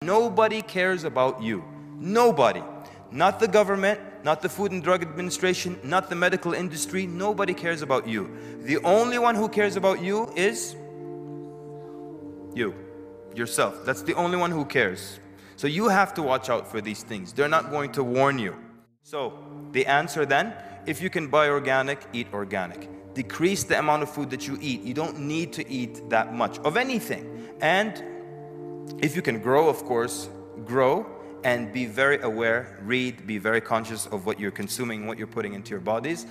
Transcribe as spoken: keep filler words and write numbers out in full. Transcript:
nobody cares about you. Nobody. Not the government, not the Food and Drug Administration, not the medical industry. Nobody cares about you. The only one who cares about you is you, yourself. That's the only one who cares. So you have to watch out for these things. They're not going to warn you. So the answer then, if you can buy organic, eat organic. Decrease the amount of food that you eat. You don't need to eat that much of anything. And if you can grow, of course, grow and be very aware, read, be very conscious of what you're consuming, what you're putting into your bodies.